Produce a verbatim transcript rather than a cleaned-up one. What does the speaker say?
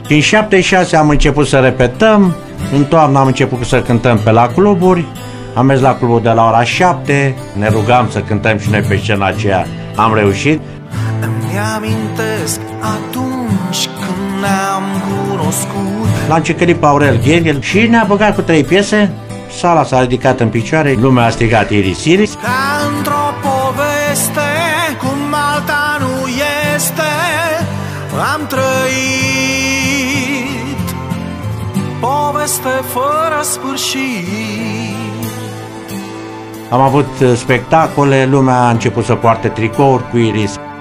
În șaptezeci și șase am început să repetăm, în toamnă am început să cântăm pe la cluburi, am mers la clubul de la ora șapte, ne rugam să cântăm și noi pe scena aceea, am reușit. Îmi amintesc atunci când ne-am cunoscut. L-am cecălit pe Aurel Gheghel și ne-a băgat cu trei piese, sala s-a ridicat în picioare, lumea a strigat Iris Iris. Ca într-o poveste, cum alta nu este, am trăit poveste fără sfârșit. Am avut spectacole, lumea a început să poarte tricouri cu Iris.